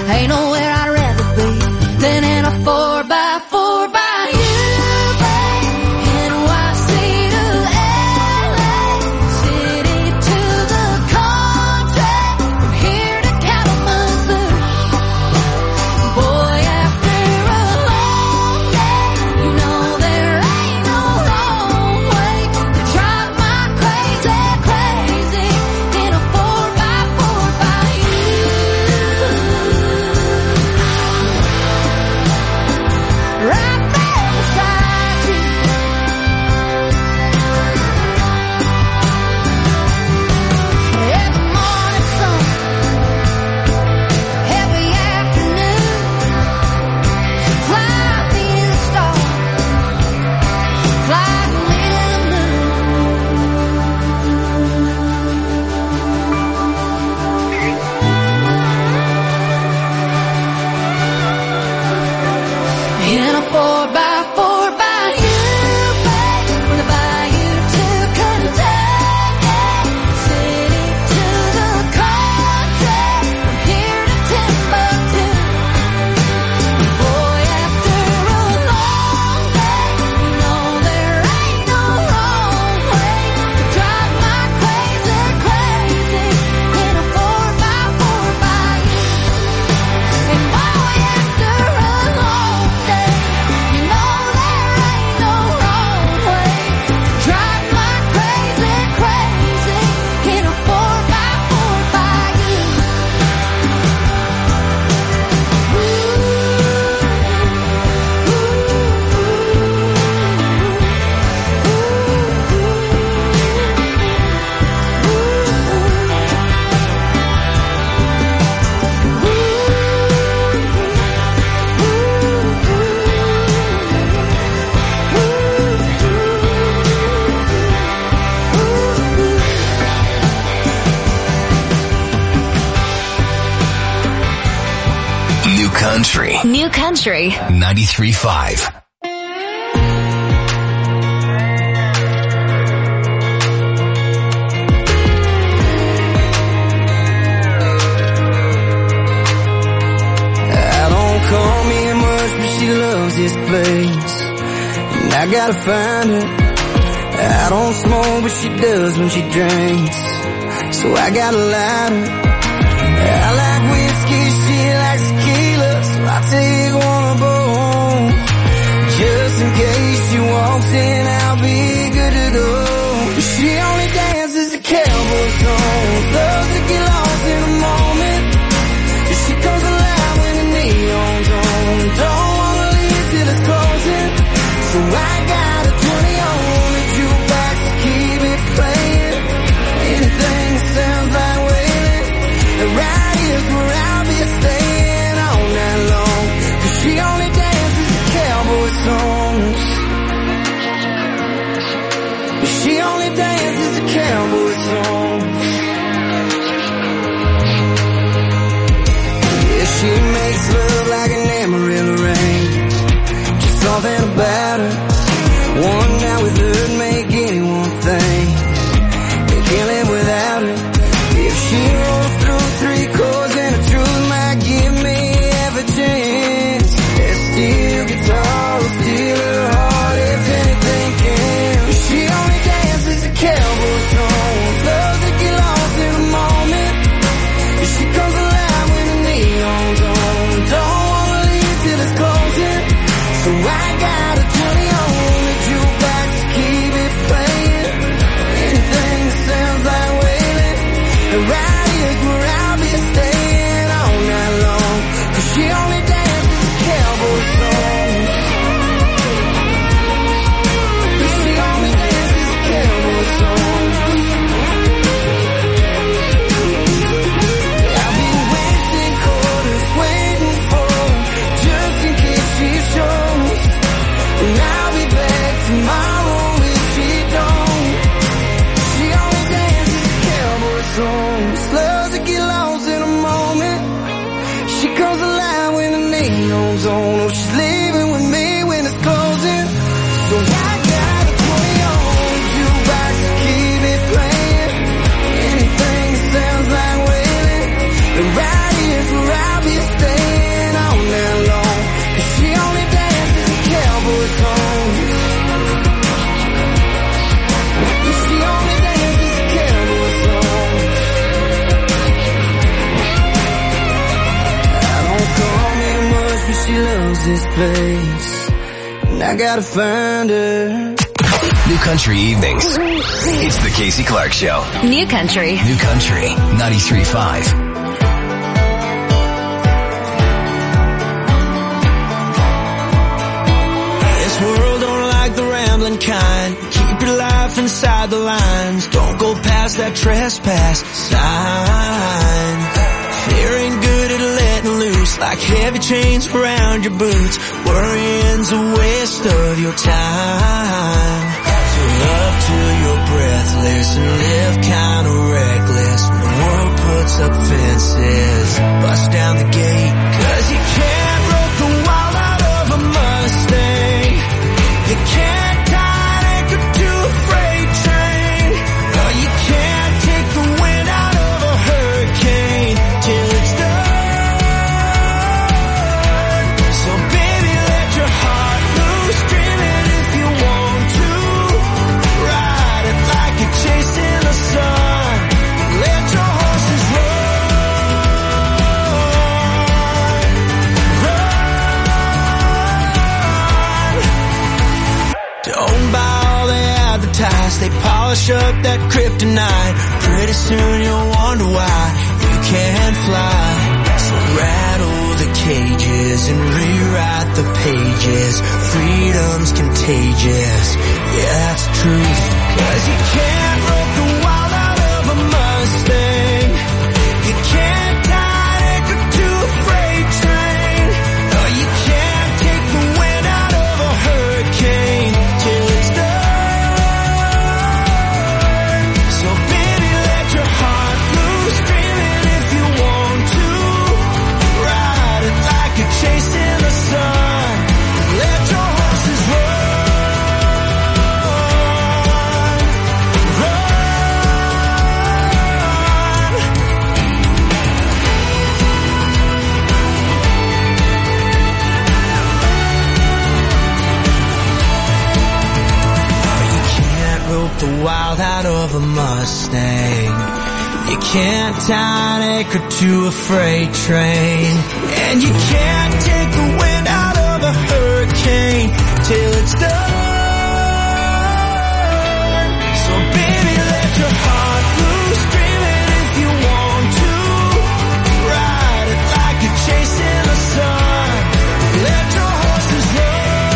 Ain't nowhere I'd rather be than in a 4x4 by you, babe. NYC to LA, city to the country, from here to Kalamazoo. Boy, after a long day, you know there ain't no wrong way to drive my crazy, crazy in a 4x4 by you. Right there beside you. Every morning sun, every afternoon, fly me the stars, fly me to the moon. In a 4x4 by you, babe, from the bayou to Kentucky, city to the country, from here to Timbuktu. Boy, after a long day, you know there ain't no wrong way to drive my crazy, crazy in a 4x4 by you. And boy, after a long day, you know there ain't no wrong way to drive my crazy, crazy in a 4x4 by you. New Country New Country. 93.5. I don't call me much, but she loves this place, and I gotta find her. I don't smoke, but she does when she drinks, so I gotta light her. I like whiskey, she likes tequila, so I take one of both. Just in case she walks in, I'll be good to go. She only dances to cowboy songs, loves to get lost in the moment. She comes alive when the neon's on, don't wanna leave till it's closing. So I got a 20 on the jukebox to keep it playing. Anything that sounds like wailing, right here's where I'll be staying all night long. 'Cause she only dances to cowboy songs. She only dances to cowboy songs. Yeah, she makes love like an Amarillo rain. Just something about her. One night with her would make anyone think they can't live without her. If she rolls through 3 chords and the truth might give me every chance. That steel guitar will steal her heart if anything can. She only dances to cowboy songs, loves to get lost in the moment. She comes alive when the neon's on, don't wanna leave till it's closing. So I got a 20 on the jukebox to keep it playing. Anything that sounds like wailing, right here's where I'll be staying all night long. 'Cause she only dances to cowboy songs. She only dances to cowboy songs. I'll be wasting quarters waiting for her, just in case she shows. And I'll be back tomorrow if she don't. She only dances to cowboy songs. this place, and I gotta find her. New Country Evenings. It's the Casey Clark Show. New Country. New Country 93.5. This world don't like the rambling kind. Keep your life inside the lines. Don't go past that trespass sign. Fear ain't good at letting loose, like heavy chains around your boots. Worrying's a waste of your time. So love till you're breathless and live kinda reckless. When the world puts up fences, bust down the gate. 'Cause you can't rope the wild out of a Mustang. You can't tie an anchor to a freight train. No, you can't take the wind out of a hurricane till it's done. So baby, let your heart loose, dream it if you want to. Ride it like you're chasing the sun. Let your horses run. Don't buy all they advertise. They polish up that kryptonite. Pretty soon you'll wonder why you can't fly. So rattle the cages and rewrite the pages. Freedom's contagious. Yeah, that's the truth. 'Cause you can't rope the wild out of a Mustang. You can't tie an anchor to a freight train. No, you can't take the wind out of a hurricane till it's done. So baby, let your heart loose, dream it if you want to. Ride it like you're chasing the sun. Let your horses run. The wild out of a Mustang. You can't tie an anchor to a freight train, and you can't take the wind out of a hurricane till it's done. So baby, let your heart loose, dream it if you want to. Ride it like you're chasing the sun. Let your horses run.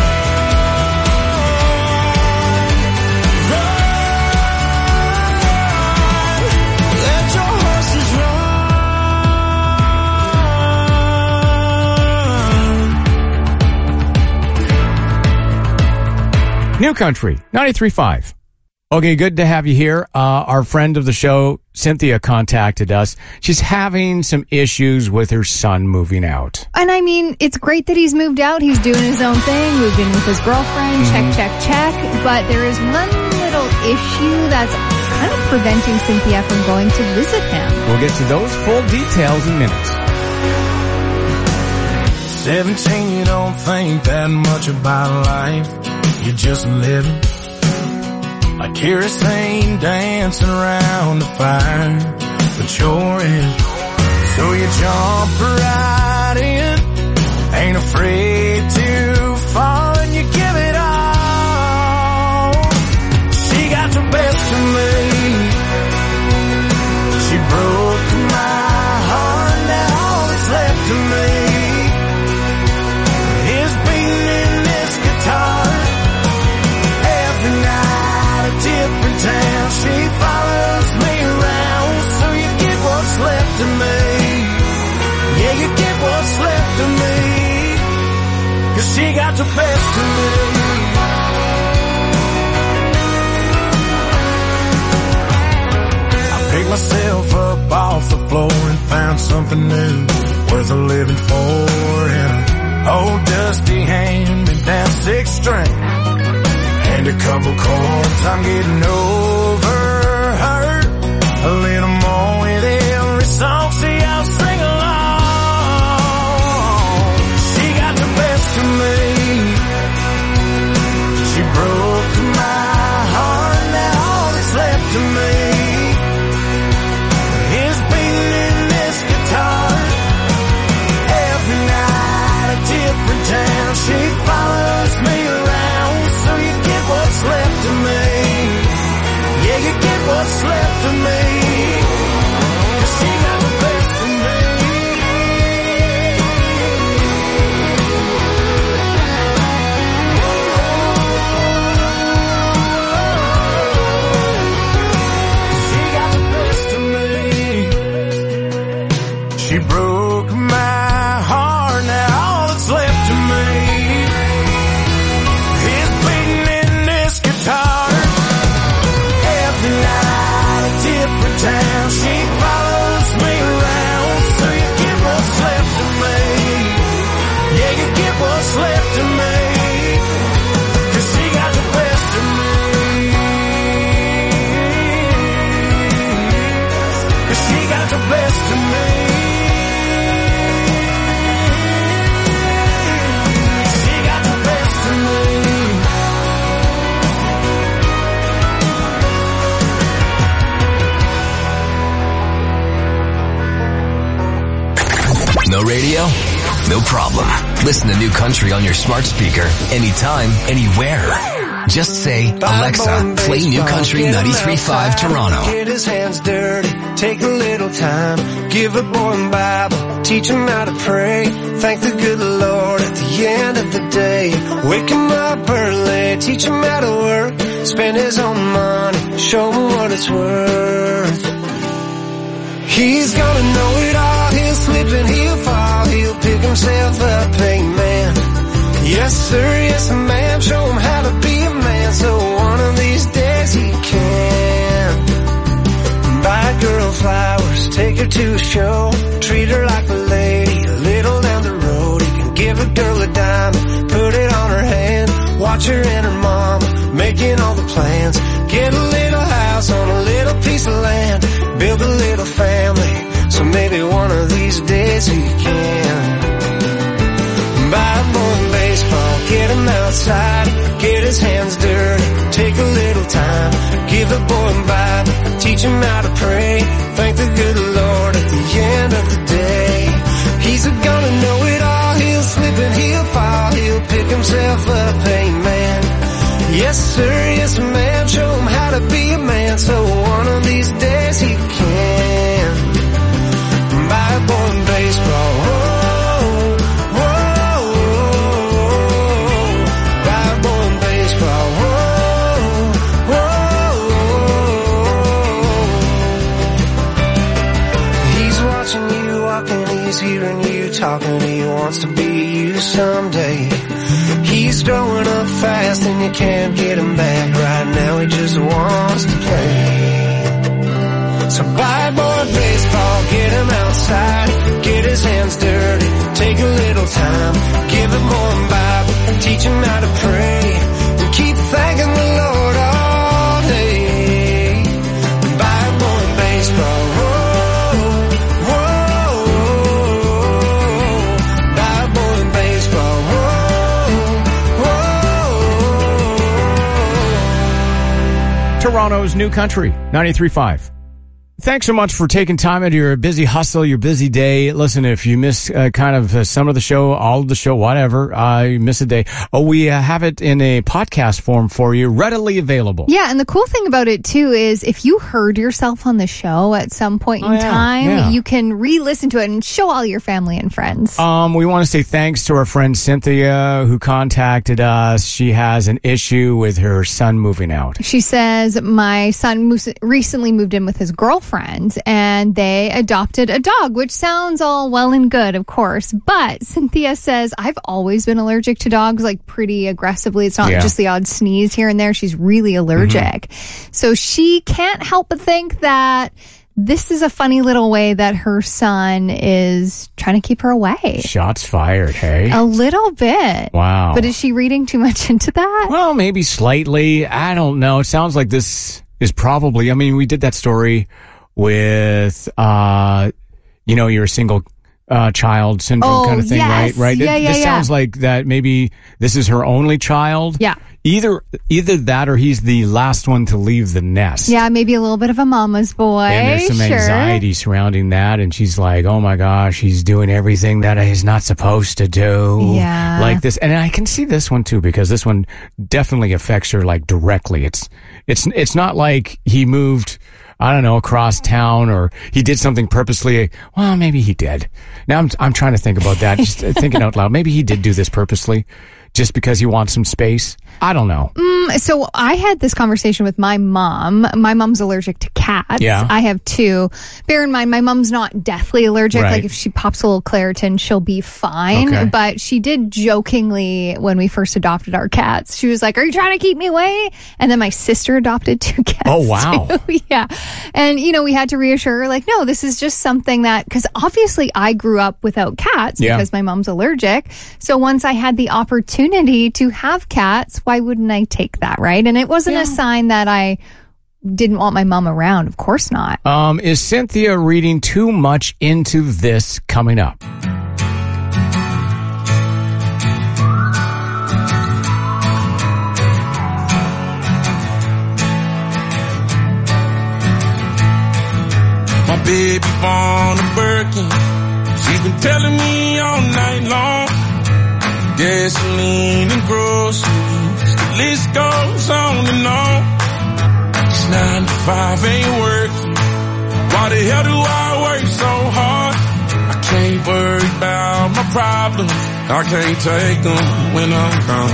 New Country 93.5. Okay, good to have you here. Our friend of the show, Cynthia, contacted us. She's having some issues with her son moving out. And I mean, it's great that he's moved out. He's doing his own thing, moved in with his girlfriend, check. But there is one little issue that's kind of preventing Cynthia from going to visit him. We'll get to those full details in minutes. 17, you don't think that much about life. You're just living. Like kerosene dancing around the fire, but you're in. So you jump right in, ain't afraid to fall, and you give it all. She got the best of me. She broke my heart, now all that's left of me is beating in this guitar. Every night a different town, she follows me around. So you get what's left of me. Yeah, you get what's left of me. 'Cause she got the best of me. I picked myself up off the floor and found something new, worth a living for. And an old dusty hand-me-down 6-string and a couple chords. I'm getting over her a little more with every song. See, I'll sing along. She got the best of me. She broke my heart, now all that's left of me is beating in this guitar. Every night a different town. best of me. She got the best of me. No radio? No problem. Listen to New Country on your smart speaker anytime, anywhere. Just say, Alexa, play New Country 93.5 Toronto. Get his hands dirty, take a little time, give a boy a Bible, teach him how to pray, thank the good Lord at the end of the day. Wake him up early, teach him how to work, spend his own money, show him what it's worth. He's gonna know it all, he'll slip and he'll fall, he'll pick himself up, amen. Yes sir, yes ma'am, show him how to be a man, so one of these days he can. Buy a girl flowers, take her to a show, treat her like a lady, a little down the road. He can give a girl a diamond, put it on her hand, watch her and her mama, making all the plans. Get a little house on a little piece of land, build a little family, so maybe one of these days he can. Buy a boy in baseball, get him outside, get his hands dirty, take a little time, give a boy a Bible, teach him how to pray, thank the good Lord at the end of the day. He's gonna know it all, he'll slip and he'll fall, he'll pick himself up, amen. Yes sir, yes ma'am, show him how to be a man, so one of these days he can. Buy a boy in baseball, whoa, whoa, buy a boy in baseball, whoa, whoa. He's watching you walking, he's hearing you talking, he wants to be you someday. He's growing up fast and you can't get him back. Right now he just wants to play. So buy a boy baseball, get him outside, get his hands dirty, take a little time, give him more Bible, teach him how to pray, and keep thanking the Lord all day. Buy a boy baseball, whoa, whoa, buy a boy baseball, whoa. Toronto's New Country 93.5. Thanks so much for taking time out of your busy hustle, your busy day. Listen, if you miss some of the show, all of the show, whatever, you miss a day. We have it in a podcast form for you, readily available. Yeah, and the cool thing about it, too, is if you heard yourself on the show at some point in time, you can re-listen to it and show all your family and friends. We want to say thanks to our friend Cynthia, who contacted us. She has an issue with her son moving out. She says, my son recently moved in with his girlfriend, and they adopted a dog, which sounds all well and good, of course. But Cynthia says, I've always been allergic to dogs, like pretty aggressively. It's not just the odd sneeze here and there. She's really allergic. Mm-hmm. So she can't help but think that this is a funny little way that her son is trying to keep her away. Shots fired, hey? A little bit. Wow. But is she reading too much into that? Well, maybe slightly. I don't know. It sounds like this is probably, I mean, we did that story with, you're a single child syndrome kind of thing, yes. right? This sounds like that maybe this is her only child. Yeah. Either that or he's the last one to leave the nest. Yeah, maybe a little bit of a mama's boy. And there's some anxiety surrounding that, and she's like, oh my gosh, he's doing everything that he's not supposed to do. Yeah. Like this. And I can see this one too, because this one definitely affects her like directly. It's not like he moved, I don't know, across town, or he did something purposely. Well, maybe he did. Now I'm trying to think about that, just thinking out loud. Maybe he did do this purposely, just because he wants some space. I don't know. So I had this conversation with my mom. My mom's allergic to cats. Yeah. I have two. Bear in mind, my mom's not deathly allergic. Right. Like if she pops a little Claritin, she'll be fine. Okay. But she did jokingly, when we first adopted our cats, she was like, are you trying to keep me away? And then my sister adopted two cats. Oh, wow. Too. Yeah. And, we had to reassure her, like, no, this is just something that, because obviously I grew up without cats because my mom's allergic. So once I had the opportunity to have cats, why wouldn't I take that, right? And it wasn't a sign that I didn't want my mom around. Of course not. Is Cynthia reading too much into this coming up? My baby born a Birkin. She's been telling me all night long. Gasoline and groceries, the list goes on and on. It's 9 to 5, ain't working. Why the hell do I work so hard? I can't worry about my problems. I can't take them when I'm gone.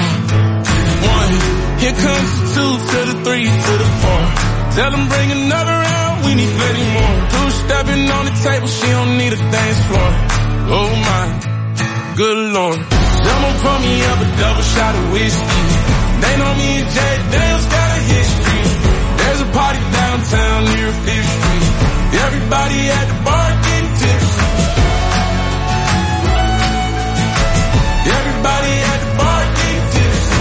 1, here comes the 2 to the 3 to the 4. Tell them bring another round, we need plenty more. 2 stepping on the table, she don't need a dance floor. Oh my, good Lord. Someone pour me up a double shot of whiskey. They know me and Jay Dale's got a history. There's a party downtown near 5th Street. Everybody at the bar getting tipsy. Everybody at the bar getting tipsy.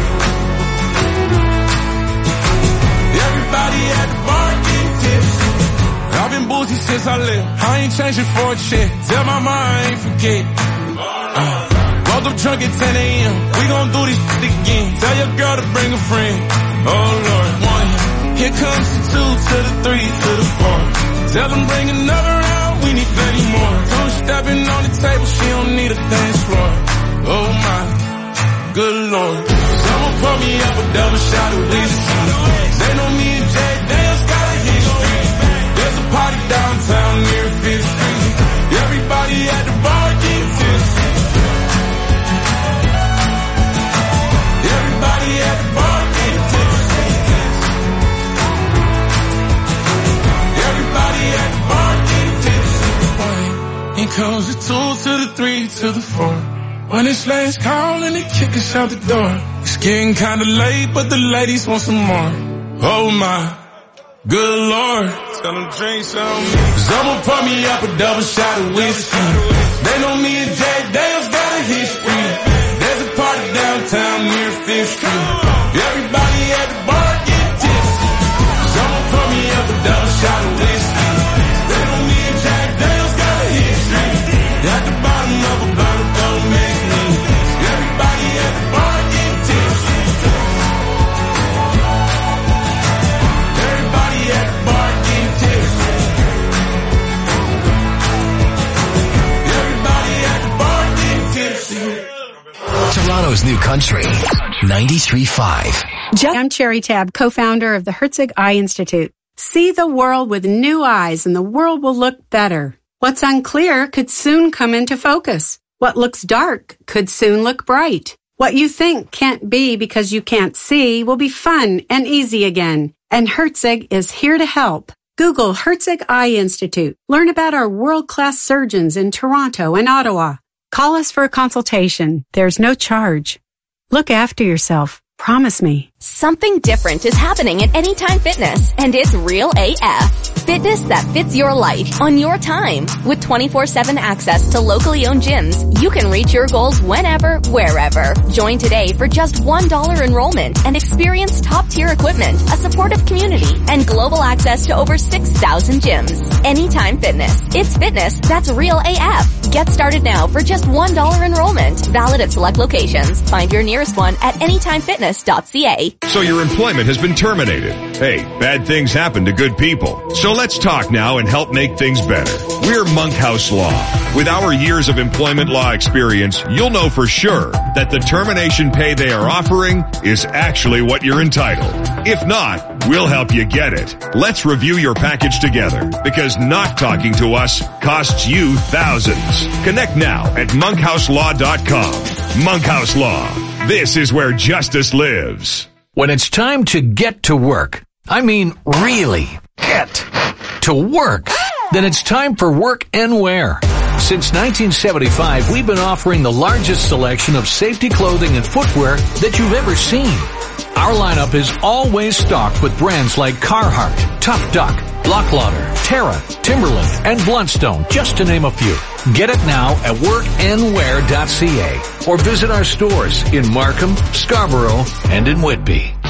Everybody at the bar getting tipsy. I've been boozy since I left. I ain't changing for a check. Tell my mom I ain't forget. Woke up drunk at 10 a.m. We gon' do this shit again. Tell your girl to bring a friend. Oh Lord. 1, here comes the 2 to the 3 to the 4. Tell them bring another round, we need plenty more. 2 stepping on the table, she don't need a dance floor. Oh my, good Lord. Someone pour me up a double shot of whiskey. They know me and Jay Dale's got a history. There's a party downtown near 5th Street. Everybody at the bar getting tipsy. Everybody at the bar getting tipsy. Everybody at the bar getting tipsy. Here comes the 2 to the 3 to the 4. When it's last call and they kick us out the door. It's getting kinda late, but the ladies want some more. Oh my, good Lord. Tell them drink some. Someone pour me up a double shot of whiskey. They know me and Jay Dale's got a history. There's a party downtown near 5th Street. Everybody at the bar get tipsy. Someone pour me up a double shot of whiskey. They know me and Jack Dale's got a history. At the bottom of a bottle, don't make me. Everybody at the bar get tipsy. Everybody at the bar get tipsy. Everybody at the bar get tipsy. Toronto's new country, 93.5. I'm Cherry Tab, co-founder of the Herzig Eye Institute. See the world with new eyes and the world will look better. What's unclear could soon come into focus. What looks dark could soon look bright. What you think can't be because you can't see will be fun and easy again. And Herzig is here to help. Google Herzig Eye Institute. Learn about our world-class surgeons in Toronto and Ottawa. Call us for a consultation. There's no charge. Look after yourself. Promise me. Something different is happening at Anytime Fitness, and it's real AF. Fitness that fits your life on your time. With 24/7 access to locally owned gyms, you can reach your goals whenever, wherever. Join today for just $1 enrollment and experience top-tier equipment, a supportive community, and global access to over 6,000 gyms. Anytime Fitness. It's fitness that's real AF. Get started now for just $1 enrollment. Valid at select locations. Find your nearest one at anytimefitness.ca. So your employment has been terminated. Hey, bad things happen to good people. So let's talk now and help make things better. We're Monkhouse Law. With our years of employment law experience, you'll know for sure that the termination pay they are offering is actually what you're entitled. If not, we'll help you get it. Let's review your package together, because not talking to us costs you thousands. Connect now at monkhouselaw.com. Monkhouse Law. This is where justice lives. When it's time to get to work, I mean really get to work, then it's time for Work and Wear. Since 1975, we've been offering the largest selection of safety clothing and footwear that you've ever seen. Our lineup is always stocked with brands like Carhartt, Tough Duck, Locklauder, Terra, Timberland, and Bluntstone, just to name a few. Get it now at workandwear.ca or visit our stores in Markham, Scarborough, and in Whitby.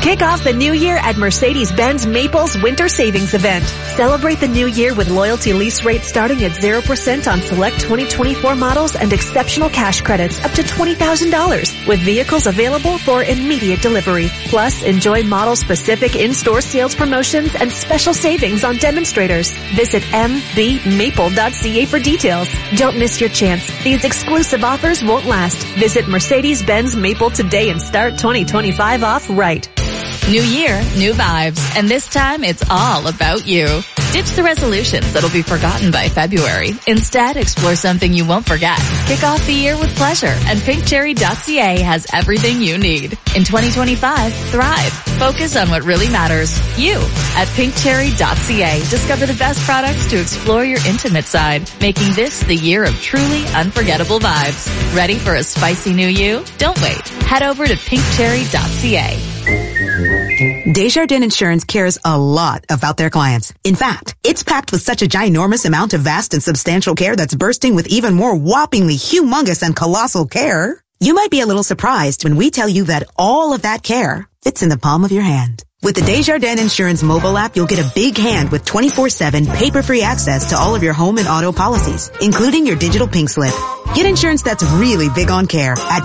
Kick off the new year at Mercedes-Benz Maples Winter Savings Event. Celebrate the new year with loyalty lease rates starting at 0% on select 2024 models and exceptional cash credits up to $20,000 with vehicles available for immediate delivery. Plus, enjoy model-specific in-store sales promotions and special savings on demonstrators. Visit mbmaple.ca for details. Don't miss your chance. These exclusive offers won't last. Visit Mercedes-Benz Maple today and start 2025 off right. New year, new vibes, and this time it's all about you. Ditch the resolutions that'll be forgotten by February. Instead, explore something you won't forget. Kick off the year with pleasure, and pinkcherry.ca has everything you need. In 2025, thrive. Focus on what really matters. You. At pinkcherry.ca, discover the best products to explore your intimate side, making this the year of truly unforgettable vibes. Ready for a spicy new you? Don't wait. Head over to pinkcherry.ca. Desjardins Insurance cares a lot about their clients. In fact, it's packed with such a ginormous amount of vast and substantial care that's bursting with even more whoppingly humongous and colossal care. You might be a little surprised when we tell you that all of that care fits in the palm of your hand. With the Desjardins Insurance mobile app, you'll get a big hand with 24/7 paper-free access to all of your home and auto policies, including your digital pink slip. Get insurance that's really big on care at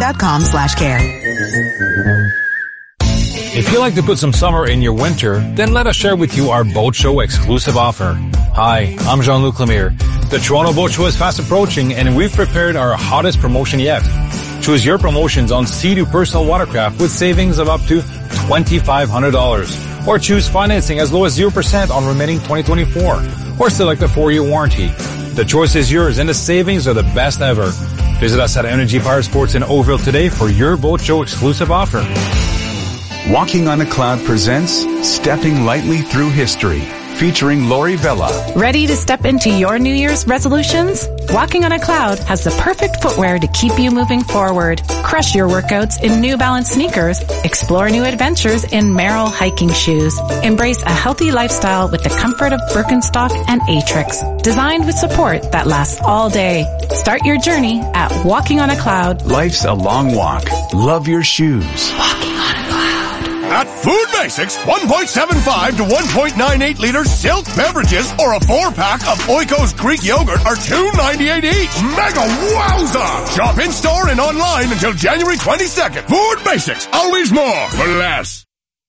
Desjardins.com/care. If you like to put some summer in your winter, then let us share with you our Boat Show exclusive offer. Hi, I'm Jean-Luc Lemire. The Toronto Boat Show is fast approaching, and we've prepared our hottest promotion yet. Choose your promotions on Sea-Doo personal watercraft with savings of up to $2,500. Or choose financing as low as 0% on remaining 2024. Or select a 4-year warranty. The choice is yours, and the savings are the best ever. Visit us at Energy Power Sports in Oakville today for your Boat Show exclusive offer. Walking on a Cloud presents Stepping Lightly Through History, featuring Lori Vella. Ready to step into your New Year's resolutions? Walking on a Cloud has the perfect footwear to keep you moving forward. Crush your workouts in New Balance sneakers. Explore new adventures in Merrell hiking shoes. Embrace a healthy lifestyle with the comfort of Birkenstock and Atrix. Designed with support that lasts all day. Start your journey at Walking on a Cloud. Life's a long walk. Love your shoes. Walking on a Cloud. At Food Basics, 1.75 to 1.98 liter silk beverages or a 4-pack of Oikos Greek yogurt are $2.98 each. Mega wowza! Shop in-store and online until January 22nd. Food Basics, always more for less.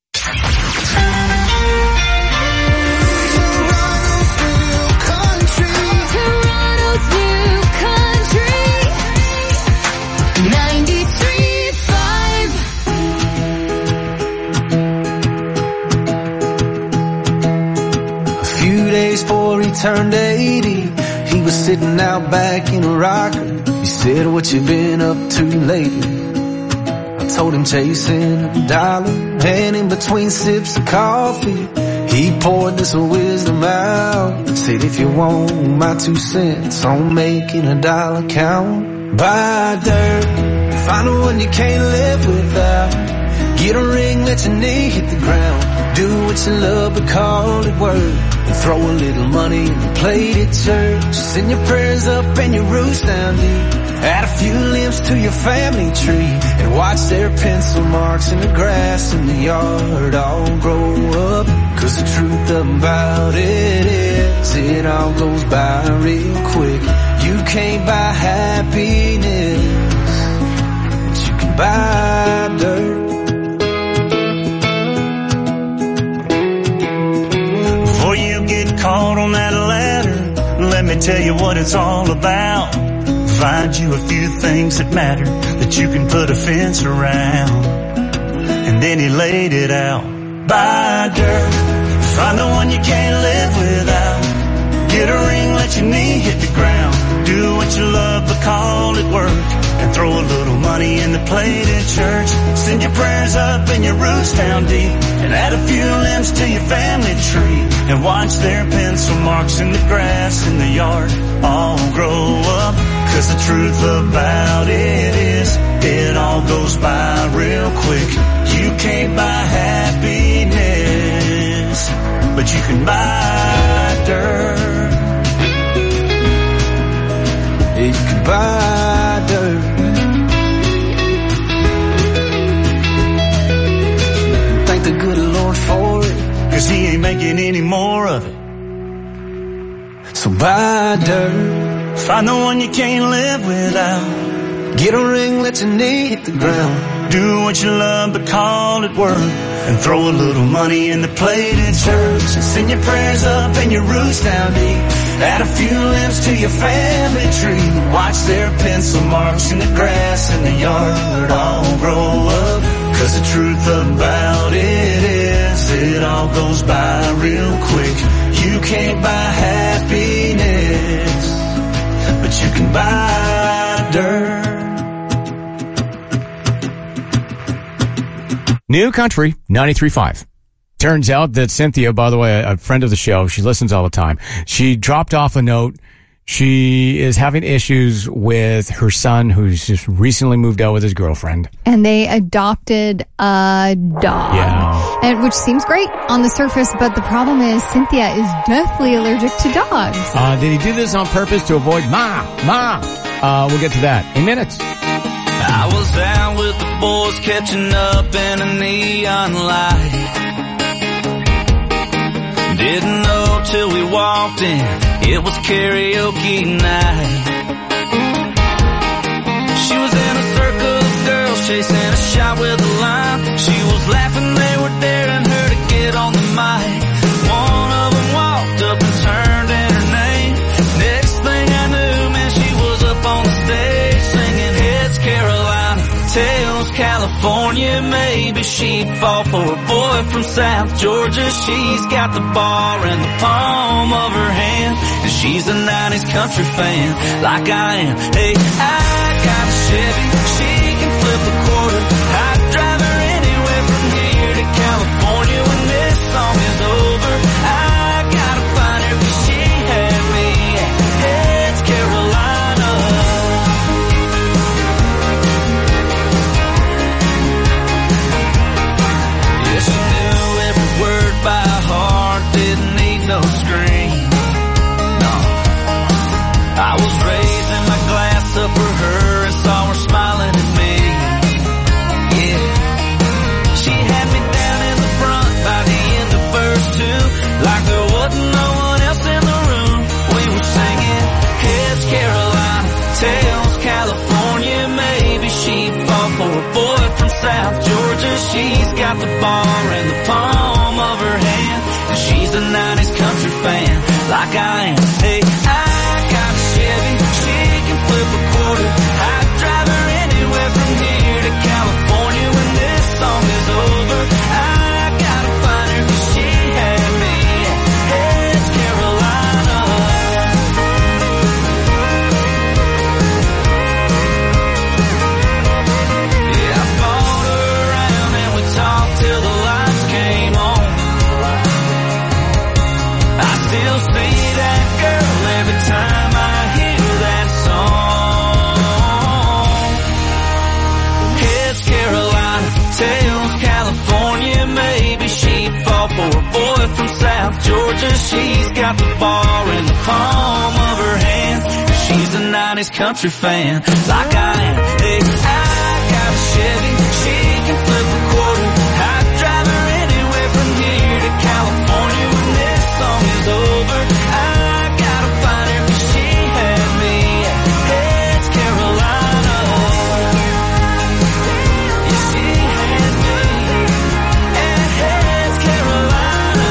Before he turned 80, he was sitting out back in a rocker. He said, "What you been up to lately?" I told him chasing a dollar, and in between sips of coffee, he poured this wisdom out. Said, "If you want my 2 cents on making a dollar count, buy dirt, find the one you can't live without. Get a ring, let your knee hit the ground. Do what you love, but call it work. And throw a little money in the plate at church. Send your prayers up and your roots down deep. Add a few limbs to your family tree. And watch their pencil marks in the grass in the yard all grow up. Cause the truth about it is, it all goes by real quick. You can't buy happiness, but you can buy dirt. Before you get caught on that ladder, let me tell you what it's all about. Find you a few things that matter that you can put a fence around. And then he laid it out. Buy dirt, find the one you can't live without. Get a ring, let your knee hit the ground. Do what you love, but call it work. And throw a little money in the plate at church. Send your prayers up and your roots down deep. And add a few limbs to your family tree. And watch their pencil marks in the grass in the yard all grow up. Cause the truth about it is, it all goes by real quick. You can't buy happiness, but you can buy dirt. You can buy dirt. taking any more of it. So buy dirt, find the one you can't live without. Get a ring, let your knee hit the ground. Do what you love, but call it work. And throw a little money in the plate at church. And send your prayers up and your roots down deep. Add a few limbs to your family tree. Watch their pencil marks in the grass in the yard all grow up. 'Cause the truth about it is, it all goes by real quick. You can't buy happiness, but you can buy dirt. New Country 93.5. Turns out that Cynthia, by the way, a friend of the show, she listens all the time. She dropped off a note. She is having issues with her son, who's just recently moved out with his girlfriend. And they adopted a dog. Yeah. And, which seems great on the surface, but the problem is Cynthia is deathly allergic to dogs. Did he do this on purpose to avoid Ma? We'll get to that in minutes. I was out with the boys catching up in a neon light. Didn't know till we walked in, it was karaoke night. She was in a circle of girls chasing a shot with a line. She was laughing, they were daring her to get on the mic. One of them walked up and turned in her name. Next thing I knew, man, she was up on the stage singing Heads Carolina, Tails California. Maybe she'd fall for a boy from South Georgia. She's got the bar in the palm of her hand, and she's a 90s country fan like I am. Hey, I got a Chevy, she can flip a quarter. I'd drive her anywhere from here to California when this song is over. I gotta find her 'cause she had me at Heads Carolina. Yeah, she knew every word by heart, didn't need no screen. No, I was raising my glass up for her and saw her smiling at me. Yeah, she had me down in the front by the end of verse 2, like there wasn't no one else in the room. We were singing Heads Carolina, Tails California. Maybe she'd fall for a boy from South Georgia. She's got the bar in the palm of her hand, and she's a 90s country fan like I am. Hey, I got a Chevy, she can flip a quarter. I'd drive her anywhere from here to California when this song is over. I gotta find her 'cause she had me at Heads Carolina. Yeah, I bought her around and we talked till the lights came on. I still see that girl every time I hear that song. Heads Carolina, Tails California. Maybe she'd fall for a boy from South Georgia. She's got the bar in the palm of her hand, and she's a 90s country fan like I am. Hey, I got a Chevy, she can flip a quarter. I'd drive her anywhere from here to California when this song is over. I gotta find her 'cause she had me at Heads Carolina. Yeah, she had me at Heads Carolina.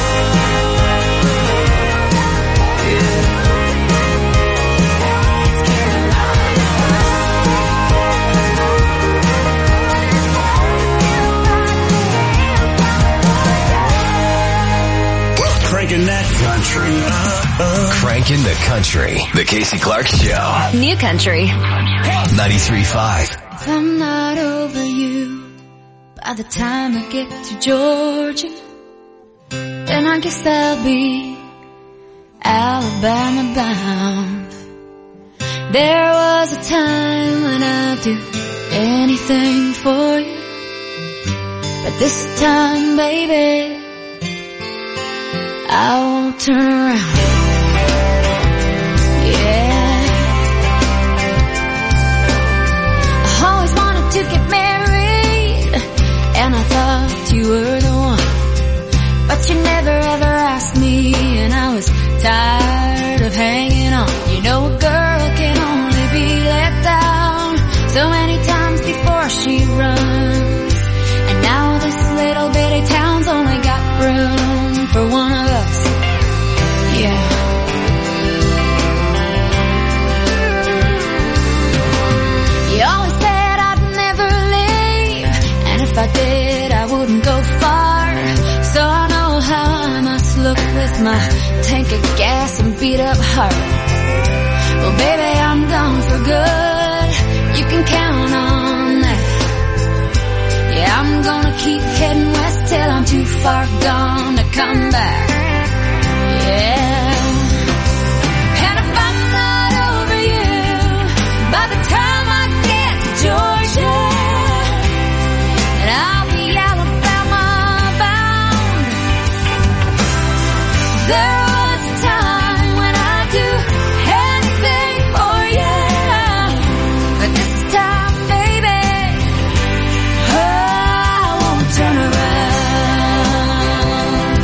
Yeah. Cranking that country up. Cranking the country. The Casey Clark Show. New Country. 93.5. If I'm not over you by the time I get to Georgia, then I guess I'll be Alabama bound. There was a time when I'd do anything for you, but this time, baby, I won't turn around. Yeah, I always wanted to get married, and I thought you were the one, but you never ever tired of hanging on. You know a girl can only be let down so many times before she runs. And now this little bitty town's only got room for one of us. Yeah. You always said I'd never leave, and if I did, I wouldn't go far. So I know how I must look with my tank of gas and beat up heart. Well, baby, I'm gone for good. You can count on that. Yeah, I'm gonna keep heading west till I'm too far gone to come back. Yeah. And if I'm not over you by the time I get to Georgia, and I'll be Alabama bound. There was a time when I'd do anything for you, but this time, baby, I won't turn around.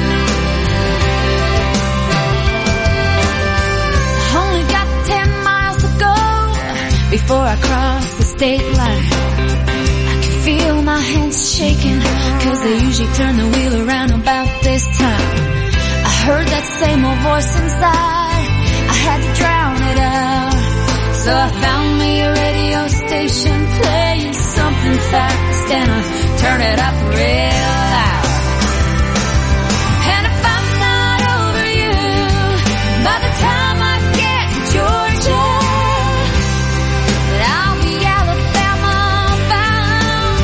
I only got 10 miles to go before I cross the state line. I can feel my hands shaking, 'cause they usually turn the wheel around about this time. I heard that same old voice inside. I had to drown it out. So I found me a radio station playing something fast, and I turn it up real loud. And if I'm not over you by the time I get to Georgia, then I'll be Alabama bound.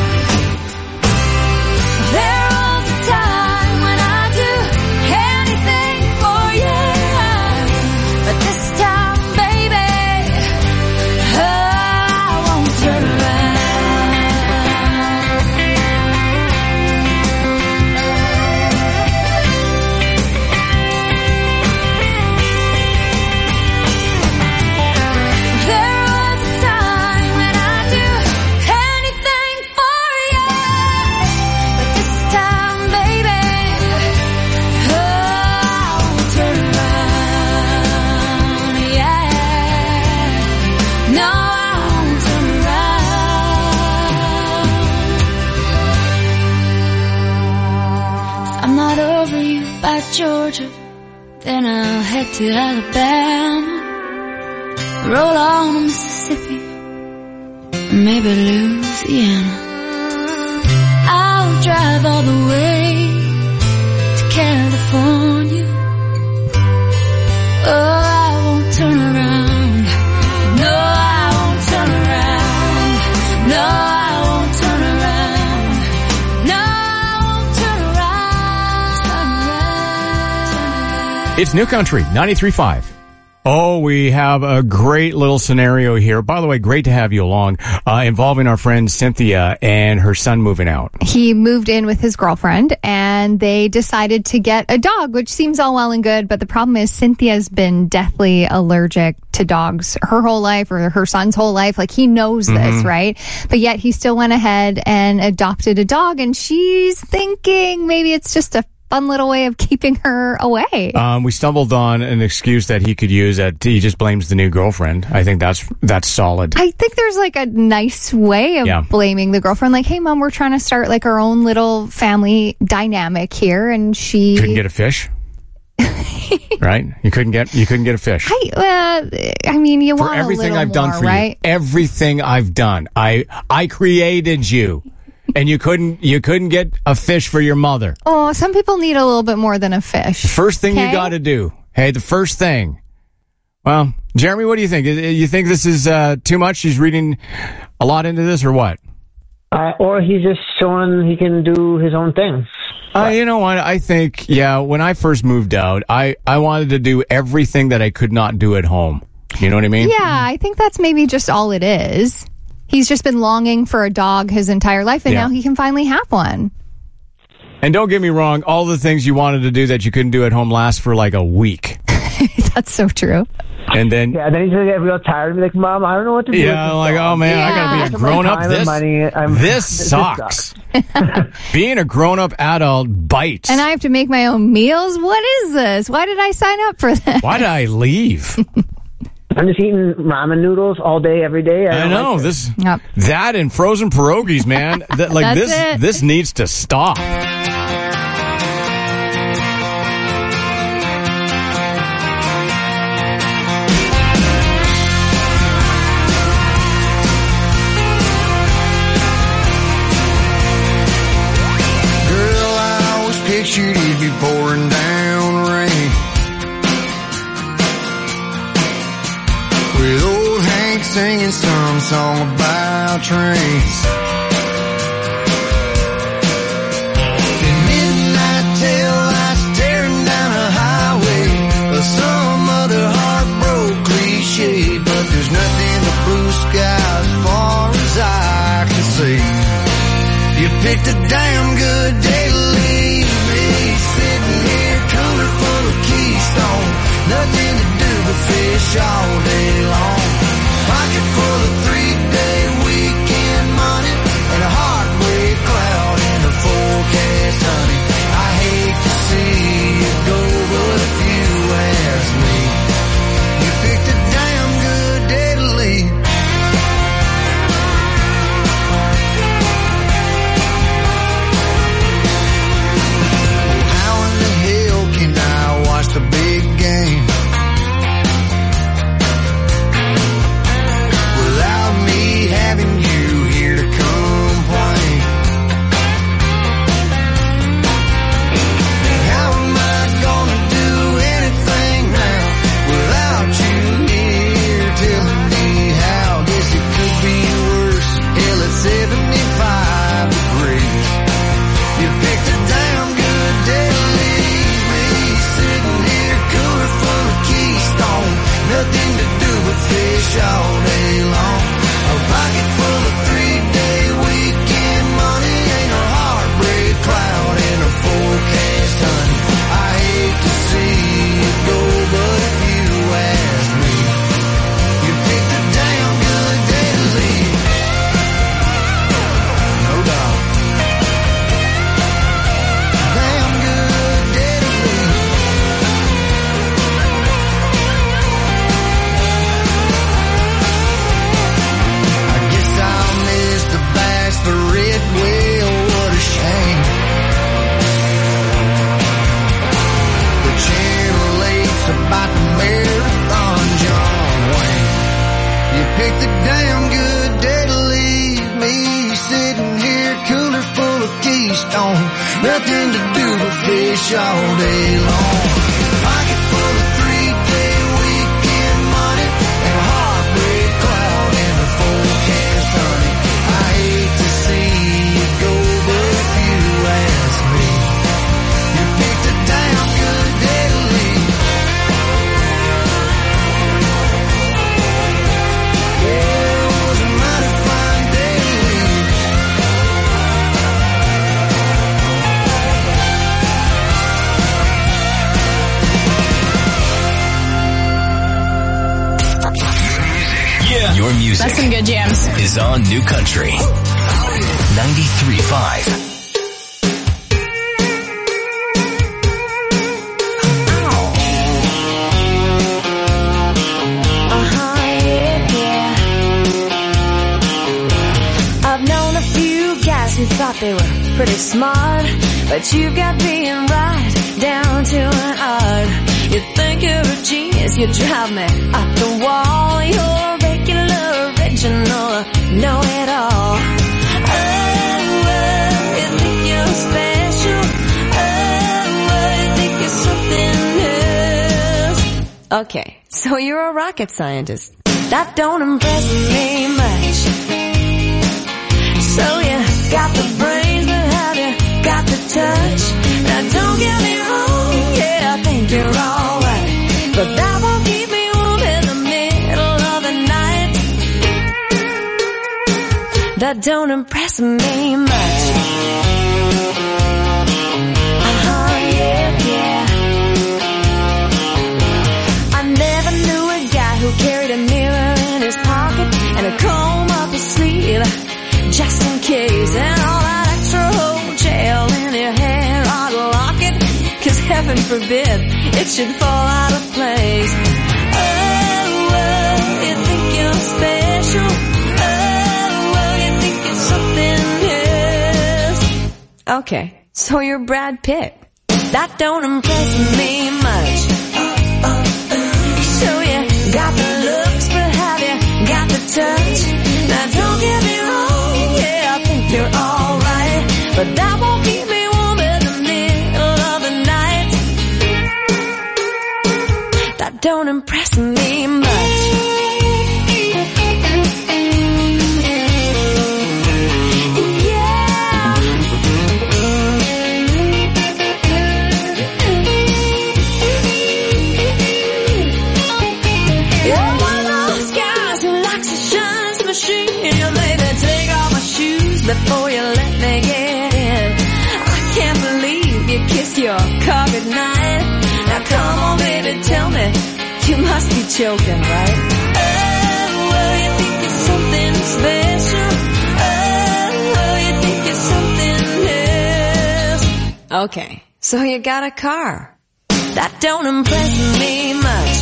There was a time when I'd do anything for you, but this time, baby, I won't turn around. There was a time when I'd do anything for you, but this time, baby, I won't turn around. Yeah, no, I won't turn around. If I'm not over you by Georgia, then I'll head to Alabama, roll on to Mississippi, maybe Louisiana. I'll drive all the way to California. Oh, I won't turn around. No, I won't turn around. No, I won't turn around. No, I won't turn around. It's New Country 93.5. Oh, we have a great little scenario here. By the way, great to have you along, involving our friend Cynthia and her son moving out. He moved in with his girlfriend, and they decided to get a dog, which seems all well and good, but the problem is Cynthia's been deathly allergic to dogs her whole life, or her son's whole life. Like, he knows this, right? But yet he still went ahead and adopted a dog, and she's thinking maybe it's just a fun little way of keeping her away. We stumbled on an excuse that he could use that he just blames the new girlfriend. I think that's solid. I think there's like a nice way of blaming the girlfriend. Like, hey, Mom, we're trying to start like our own little family dynamic here, and she couldn't get a fish. Right? You couldn't get a fish. I mean, you want for everything a little I've done more, for right? you. Everything I've done. I created you. And you couldn't get a fish for your mother. Oh, some people need a little bit more than a fish. The first thing okay? you got to do. Hey, the first thing. Well, Jeremy, what do you think? You think this is too much? She's reading a lot into this, or what? Or he's just showing he can do his own thing. You know what? I think, when I first moved out, I wanted to do everything that I could not do at home. You know what I mean? Yeah, I think that's maybe just all it is. He's just been longing for a dog his entire life, and now he can finally have one. And don't get me wrong, all the things you wanted to do that you couldn't do at home last for like a week. That's so true. then he's gonna get real tired and be like, Mom, I don't know what to do. yeah, like, oh man, I gotta be a grown up. This sucks. Being a grown up adult bites. And I have to make my own meals? What is this? Why did I sign up for that? Why did I leave? I'm just eating ramen noodles all day, every day. I know that and frozen pierogies, man. This needs to stop. Pictured it'd be pouring down rain, with old Hank singing some song about trains. In midnight tail lights staring down a highway, or some other heartbroken cliche, but there's nothing but blue sky as far as I can see. You picked a damn good day to leave. Sitting here, cooler full of Keystone, nothing to do but fish all day long. Pocket full of 3-day weekend money, and a heartbreak cloud in the forecast, honey. I hate to see you go, but if you ask me, you picked a damn good day to leave. The big game without me having you here to complain. How am I gonna do anything now without you here telling me how? Guess it could be worse. Hell, it's 75 degrees. You picked a damn good day to leave. Sitting here, cooler full of Keystone, nothing to do but fish all day long. A pocket full of 3-day weekend money, ain't a heartbreak cloud in a forecast, honey. I hate to see you go, but if you ask me, you picked a damn good day to leave. No doubt. Damn good day to leave. The red whale, what a shame. The Channel 8's about the marathon, John Wayne. You picked a damn good day to leave me sitting here, cooler full of Keystone, nothing to do but fish all day long. Pocket full of 3-day weekend money, and a heartbreak cloud in the forecast, honey. I hate to see you go, but if you ask me, you picked a damn good day to leave. Yeah, it was a mighty fine day to leave. Yeah. Your music. That's some good jams. Is on New Country 93.5. Who thought they were pretty smart, but you've got being right down to an art. You think you're a genius, you drive me up the wall. You're regular, original, know-it-all. Oh, you think you're special. Oh, you think you're something else. Okay, so you're a rocket scientist. That don't impress me much. So you got the brains, but have you got the touch? Now don't get me wrong, yeah, I think you're alright, but that won't keep me warm in the middle of the night. That don't impress me much. Yeah, yeah. I never knew a guy heaven forbid it should fall out of place. Oh, you think you're special. Oh, you think you're something else. Okay, so you're Brad Pitt. That don't impress me much. So you got the looks, but have you got the touch? Now don't get me wrong, yeah, I think you're alright, but that won't keep me warm in the middle of the night. That don't impress me much. Before you let me get in, I can't believe you kissed your car goodnight. Now come on baby, tell me, you must be joking, right? Oh, you think you're something special. Oh, you think you're something else. Okay, so you got a car. That don't impress me much.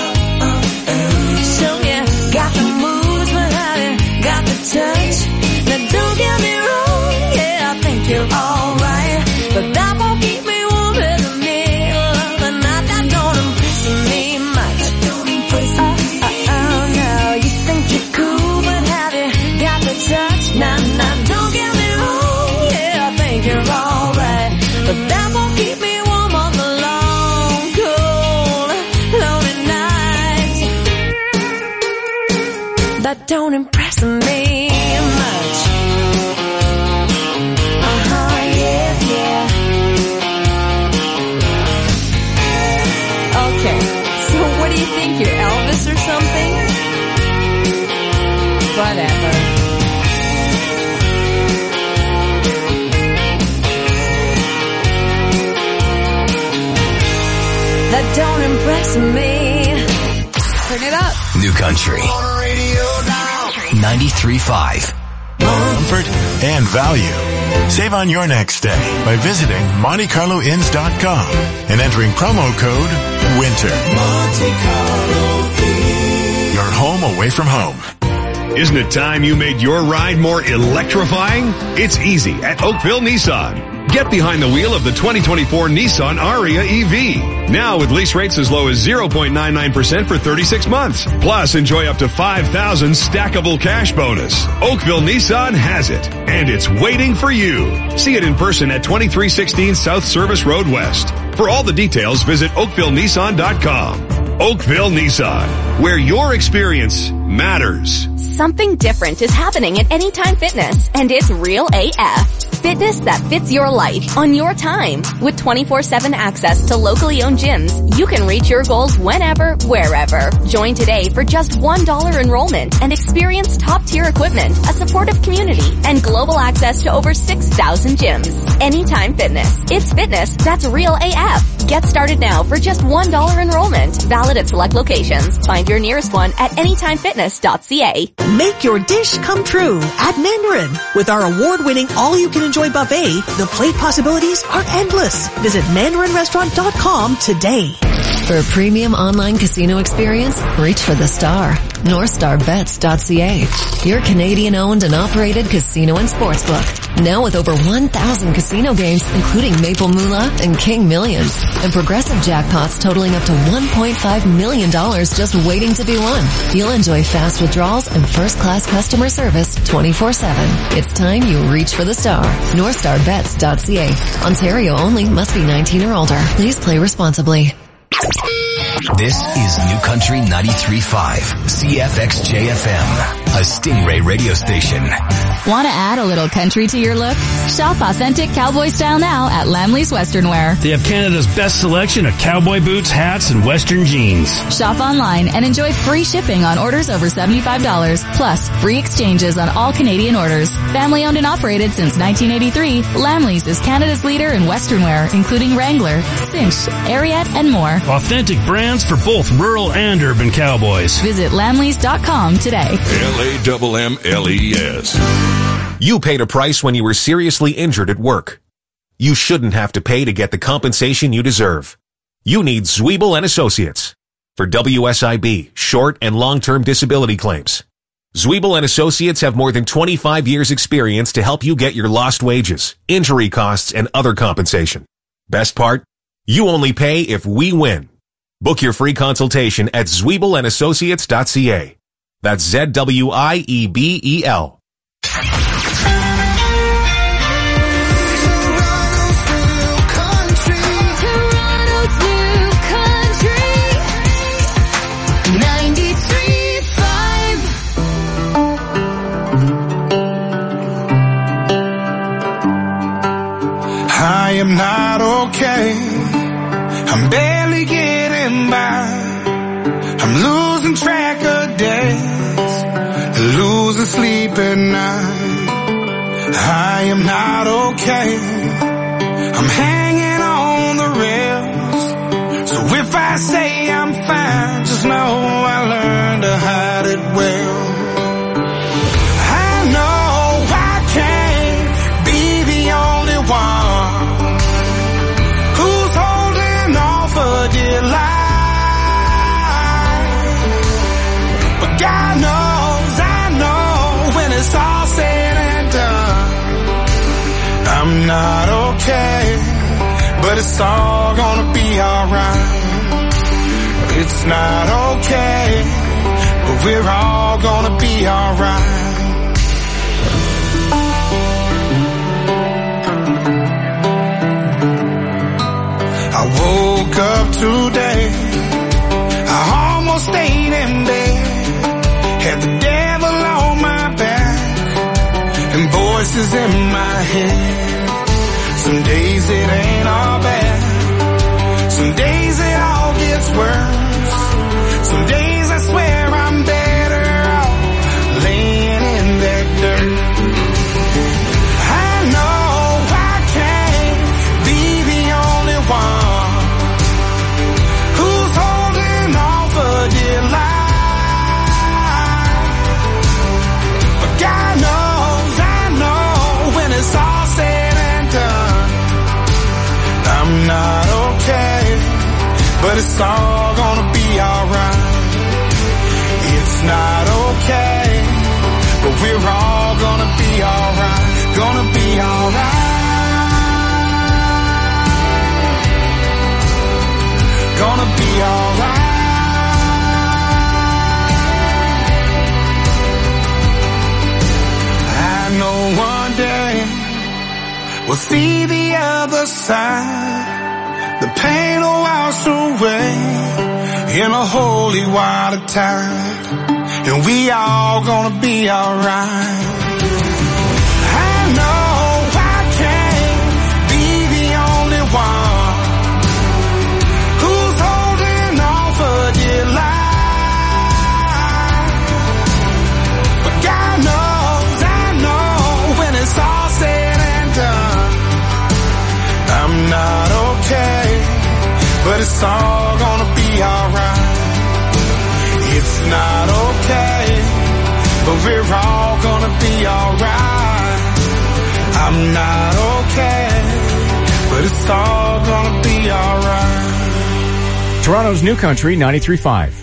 So you got the moves, but have you got the touch? Now don't get me wrong, yeah, I think you're alright, but that won't keep me warm in the middle of the night. That don't impress me much. Oh, no, you think you're cool, but have you got the touch? Now, don't get me wrong, yeah, I think you're alright, but that won't keep me warm on the long, cold, lonely nights. That don't impress me much. Okay, so what do you think, you're Elvis or something? Whatever. That don't impress me. Turn it up. New Country 93.5. Comfort and value. Save on your next stay by visiting MonteCarloInns.com and entering promo code WINTER. Monte Carlo Inns. Your home away from home. Isn't it time you made your ride more electrifying? It's easy at Oakville Nissan. Get behind the wheel of the 2024 Nissan Aria EV. Now with lease rates as low as 0.99% for 36 months. Plus enjoy up to $5,000 stackable cash bonus. Oakville Nissan has it, and it's waiting for you. See it in person at 2316 South Service Road West. For all the details, visit oakvillenissan.com. Oakville Nissan, where your experience matters. Something different is happening at Anytime Fitness, and it's real AF. Fitness that fits your life on your time. With 24/7 access to locally owned gyms, you can reach your goals whenever, wherever. Join today for just $1 enrollment and experience top-tier equipment, a supportive community, and global access to over 6,000 gyms. Anytime Fitness. It's fitness that's real AF. Get started now for just $1 enrollment. Valid at select locations. Find your nearest one at anytimefitness.ca. Make your dish come true at Mandarin. With our award-winning all-you-can-enjoy buffet, the plate possibilities are endless. Visit mandarinrestaurant.com today. For a premium online casino experience, reach for the star. NorthstarBets.ca. Your Canadian-owned and operated casino and sportsbook. Now with over 1,000 casino games, including Maple Moolah and King Millions. And progressive jackpots totaling up to $1.5 million just waiting to be won. You'll enjoy fast withdrawals and first-class customer service 24/7. It's time you reach for the star. NorthstarBets.ca. Ontario only. Must be 19 or older. Please play responsibly. This is New Country 93.5, CFXJFM, a Stingray radio station. Want to add a little country to your look? Shop authentic cowboy style now at Lamley's Western Wear. They have Canada's best selection of cowboy boots, hats, and Western jeans. Shop online and enjoy free shipping on orders over $75, plus free exchanges on all Canadian orders. Family owned and operated since 1983, Lamley's is Canada's leader in Western wear, including Wrangler, Cinch, Ariat, and more. Authentic brands for both rural and urban cowboys. Visit lamleys.com today. LAMMLES. You paid a price when you were seriously injured at work. You shouldn't have to pay to get the compensation you deserve. You need Zwiebel and Associates. For WSIB, short and long-term disability claims. Zwiebel and Associates have more than 25 years experience to help you get your lost wages, injury costs, and other compensation. Best part? You only pay if we win. Book your free consultation at zwiebelandassociates.ca. That's ZWIEBEL. I am not okay. I'm barely getting by. I'm losing track of days, losing sleep at night. I am not okay. I'm hanging on the rails. So if I say I'm fine, just know I learned to hide it well. I know I can't be the only one who's holding on for dear life. But God knows, I know, when it's all said and done, I'm not okay, but it's all gonna be alright. It's not okay, but we're all gonna be alright. I woke up today, I almost stayed in bed, had the devil on my back, and voices in my head. Some days it ain't all bad, some days it all gets worse. Some days I swear I'm better off laying in that dirt. I know I can't be the only one who's holding on for dear life. But God knows, I know, when it's all said and done, I'm not okay, but it's all gonna be alright. It's not okay, but we're all gonna be alright, gonna be alright, gonna be alright. I know one day we'll see the other side. The pain will wash away in a holy water tide, and we all gonna be alright. I know I can't be the only one who's holding on for dear life. But God knows, I know, when it's all said and done, I'm not okay, but it's all gonna be alright. It's not okay, but we're all gonna be alright. I'm not okay, but it's all gonna be alright. Toronto's New Country 93.5.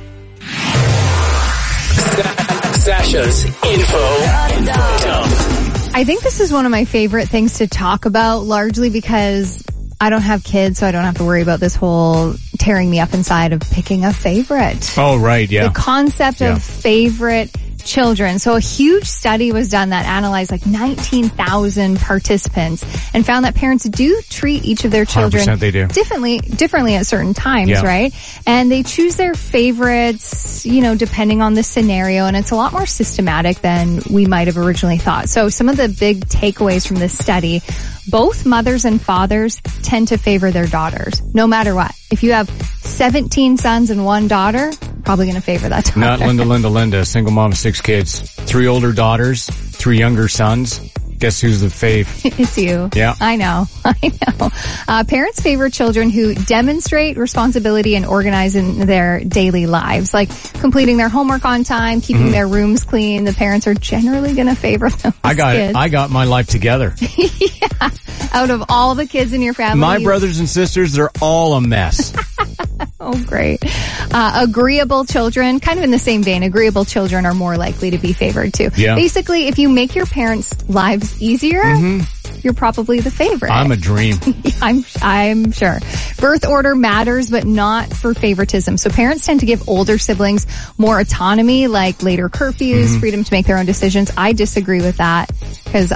Sasha's info dump. I think this is one of my favorite things to talk about, largely because I don't have kids, so I don't have to worry about this whole tearing me up inside of picking a favorite. Oh, right, yeah. The concept of favorite children. So a huge study was done that analyzed like 19,000 participants and found that parents do treat each of their children 100% they do. differently at certain times, right? And they choose their favorites, you know, depending on the scenario, and it's a lot more systematic than we might have originally thought. So some of the big takeaways from this study: both mothers and fathers tend to favor their daughters, no matter what. If you have 17 sons and one daughter, probably going to favor that daughter. Not Linda, single mom of 6 kids, 3 older daughters, 3 younger sons. Guess who's the fave? It's you. Yeah. I know. Parents favor children who demonstrate responsibility and organize in their daily lives, like completing their homework on time, keeping their rooms clean. The parents are generally going to favor those kids. I got my life together. Yeah. Out of all the kids in your family. My brothers and sisters, they're all a mess. Oh, great. Agreeable children, kind of in the same vein, agreeable children are more likely to be favored too. Yeah. Basically, if you make your parents' lives easier, you're probably the favorite. I'm a dream. I'm sure. Birth order matters, but not for favoritism. So parents tend to give older siblings more autonomy, like later curfews, freedom to make their own decisions. I disagree with that because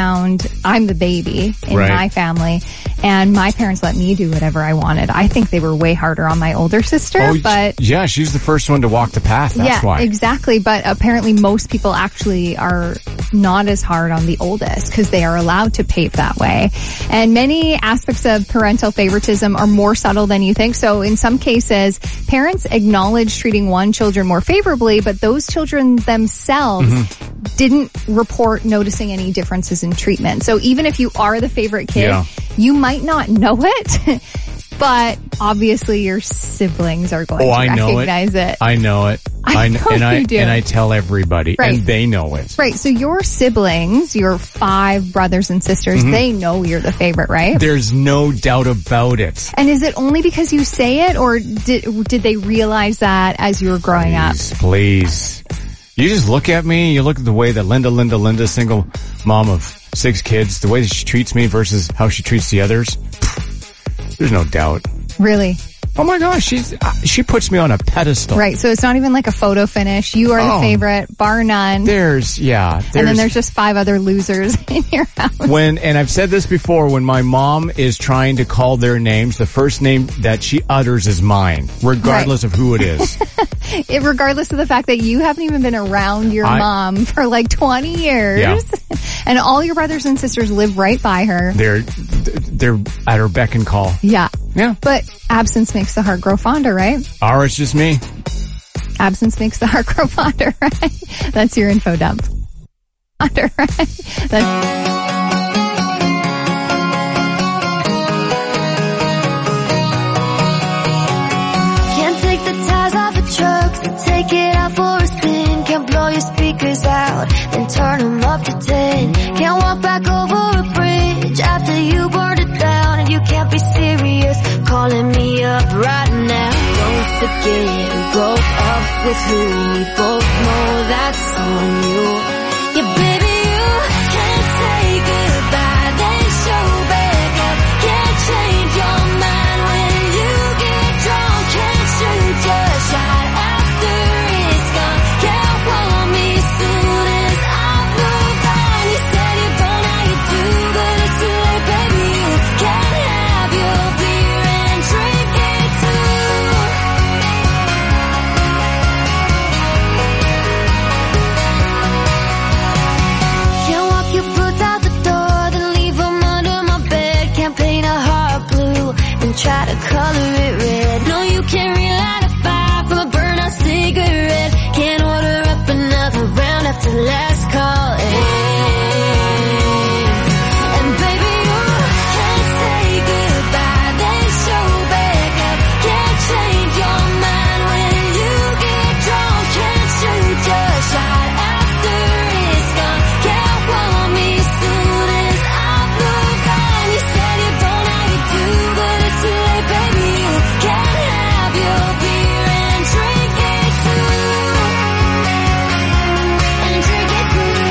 I'm the baby in my family, and my parents let me do whatever I wanted. I think they were way harder on my older sister, but yeah, she's the first one to walk the path. That's why. Exactly. But apparently most people actually are not as hard on the oldest because they are allowed to pave that way. And many aspects of parental favoritism are more subtle than you think. So in some cases, parents acknowledge treating one children more favorably, but those children themselves didn't report noticing any differences in treatment. So even if you are the favorite kid, you might not know it. But obviously your siblings are going to recognize it. I know it. I know you do. And I tell everybody, and they know it. Right. So your siblings, your 5 brothers and sisters, they know you're the favorite, right? There's no doubt about it. And is it only because you say it, or did they realize that as you were growing up? Please. You just look at me, you look at the way that Linda, single mom of 6 kids, the way that she treats me versus how she treats the others. There's no doubt. Really? Oh my gosh, she puts me on a pedestal. Right, so it's not even like a photo finish. You are the favorite, bar none. And then there's just 5 other losers in your house. And I've said this before, when my mom is trying to call their names, the first name that she utters is mine, regardless of who it is. Regardless of the fact that you haven't even been around your mom for like 20 years. Yeah. And all your brothers and sisters live right by her. They're at her beck and call. Yeah. Yeah. But absence makes the heart grow fonder, right? Or it's just me. Absence makes the heart grow fonder, right? That's your info dump. Fonder, right? Take it out for a spin. Can't blow your speakers out, then turn them up to 10. Can't walk back over a bridge after you burned it down. And you can't be serious calling me up right now. Don't forget we broke up with who we both know that's on you. Yeah, baby, you can't say goodbye, then show back up. Can't change your mind when you get drunk. Can't shoot your shot. Try to color it red. No, you can't relight a fire from a burnt-out cigarette. Can't order up another round after last call. And baby, you can't say goodbye, then show back up. Can't change your mind when you get drunk. Can't shoot your shot after it's gone. Can't want me soon as I've moved on. You said you don't know how you do, but it's too late, baby. You can't have your beer and drink it too. And drink it too.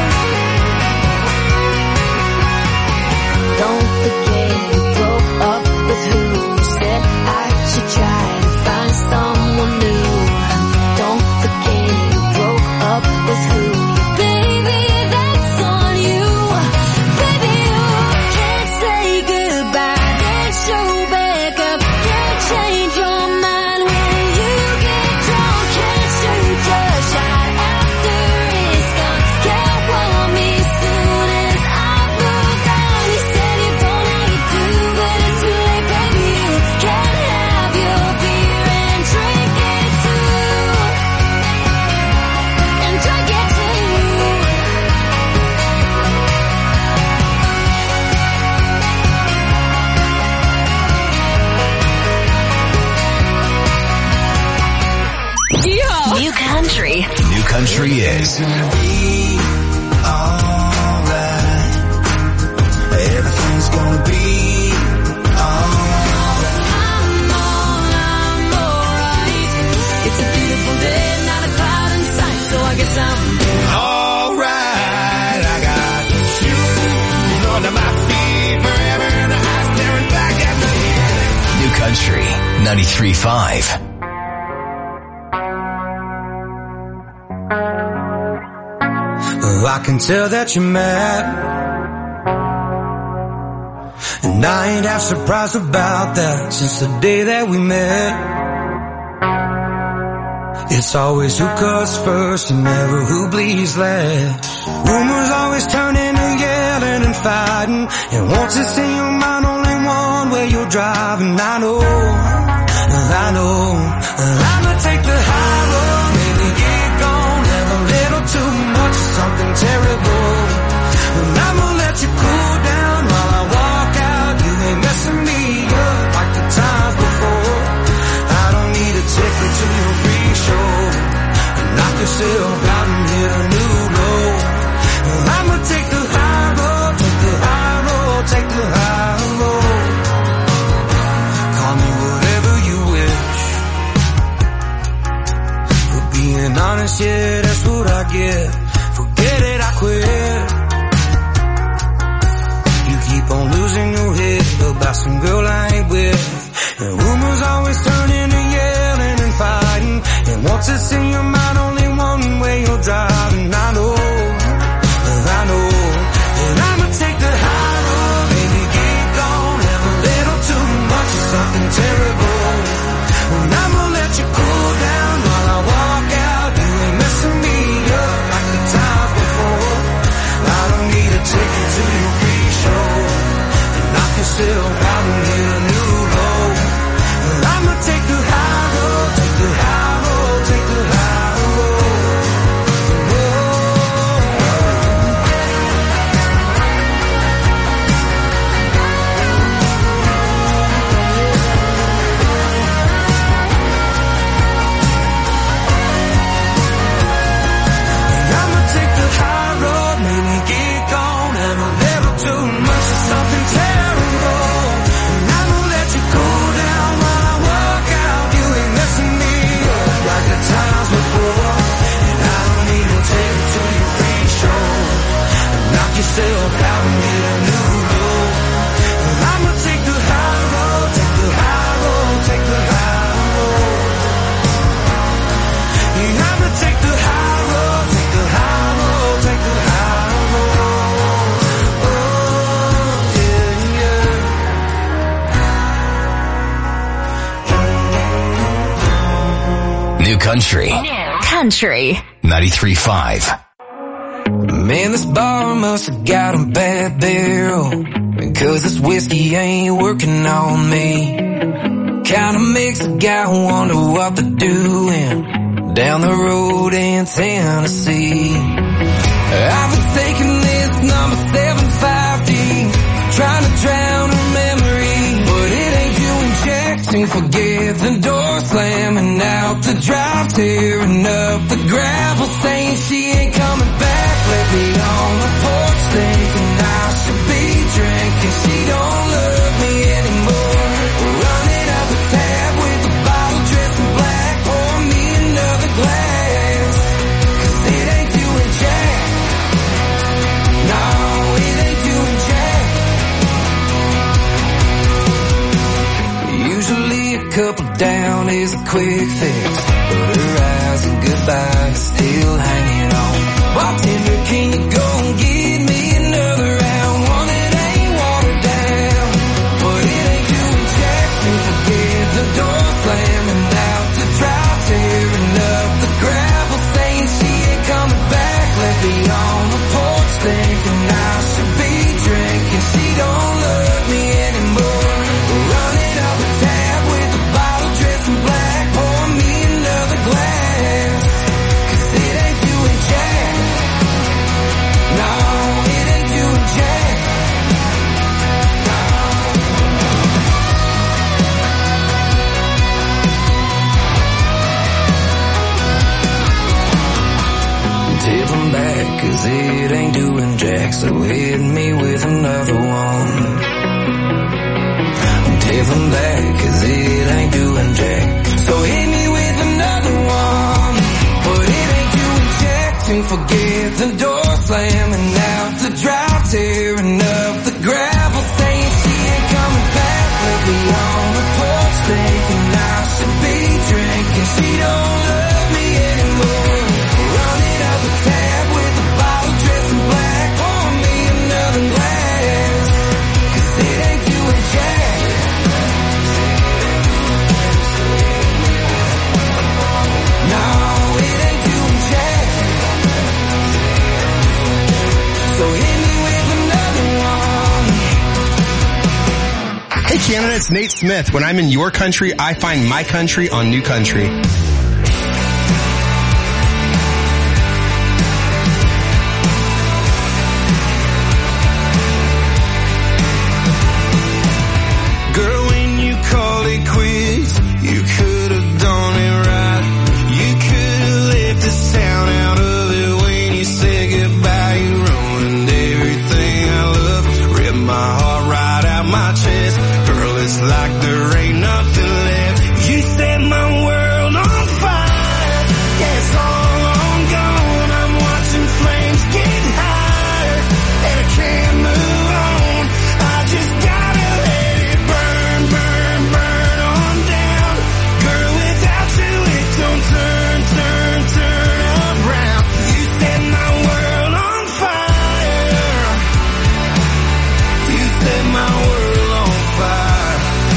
Don't forget you broke up with who said I should try to find someone new. Don't forget you broke up with who. Baby, that's on you. Baby, you can't say goodbye, then show back up. Can't change your mind when you get drunk. Can't shoot your shot after it's gone. Can't want me soon as I've moved on. You said you don't know how you do, but it's too late, baby. You can't have your beer and drink it too. And drink it too. New country. New country is Alright, everything's gonna be alright. I'm 93.5. I can tell that you're mad, and I ain't half surprised about that since the day that we met. It's always who cuts first and never who bleeds last. Rumors always turn into yelling and fighting, and once it's in your mind only one way you're driving. I know I'ma take the high road, maybe get gone, have a little too much of something terrible, and I'ma let you cool down while I walk out. You ain't messing me up like the times before. I don't need a ticket to your free show, knock yourself out and hit a new low. I'ma take the high road, take the high road, take the high road. Call me whatever you wish. For being honest, yeah, that's what I get. Forget it, I quit. You keep on losing your head about some girl I ain't with, and rumors always turn into yelling and fighting, and once it's in your mind only one way you're driving. I know, and I'ma take the high road, baby, get gone, have a little too much of something terrible, and I'ma let you cool down while I walk out. You ain't messing me up like the times before. I don't need a ticket to your free show, and knock yourself out and hit a new low. I'ma take the high road, take the high road, take the high road. I'ma take the high road, maybe get gone, have a little too much of something terrible, and I'ma let you cool down while I walk out. You ain't messing me up like the times before, and I don't need to take it to your free show, and knock yourself out and hit a new low. I'ma take the high road, take the high road, take the high road. Yeah, I'ma take the high road, take the high road, take the high road. Oh, yeah, yeah. New Country. Country. 93.5. Man, this bar must have got a bad barrel, because this whiskey ain't working on me. Kinda makes a guy wonder what they're doing down the road in Tennessee. I've been taking this number 750, trying to drown her memory, but it ain't doing jack to forget the door slamming out the drive, tearing up the gravel, saying she ain't coming back. Left me on the porch thinking I should be drinking. She don't love me anymore. Running up a tab with a bottle dressed in black. Pour me another glass, 'cause it ain't doing jack. No, it ain't doing jack. Usually a couple down is a quick fix, but her eyes and goodbye is still hanging on. Bartender, can you go and get me another round? One that ain't watered down, but it ain't doing jack to forget the door slamming out the drive, tearing up the gravel, saying she ain't coming back. Left me on the porch thinking I should be drinking. She don't love me anymore. Running up a tab with a bottle dressed in black. Pour me another glass, 'cause it ain't doing jack. No, it ain't doing jack. Tip them back, 'cause it ain't doing jack, so hit me with another one. Tip them back, 'cause it ain't doing jack, so hit me with another one. But it ain't doing jack to forget the door slamming out the drive, tearing up the gravel, saying she ain't coming back. Left me on the porch thinking It's Nate Smith. When I'm in your country, I find my country on New Country. Girl, when you called it quits, you could have done it right. You could have left the sound out of it when you said goodbye. You ruined everything I love. Ripped my heart right out my chest. Girl, it's like there ain't nothing left. You set my world on fire. Yeah, it's all on gone. I'm watching flames get higher, and I can't move on. I just gotta let it burn, burn, burn on down. Girl, without you it don't turn, turn, turn around. You set my world on fire. You set my world on fire.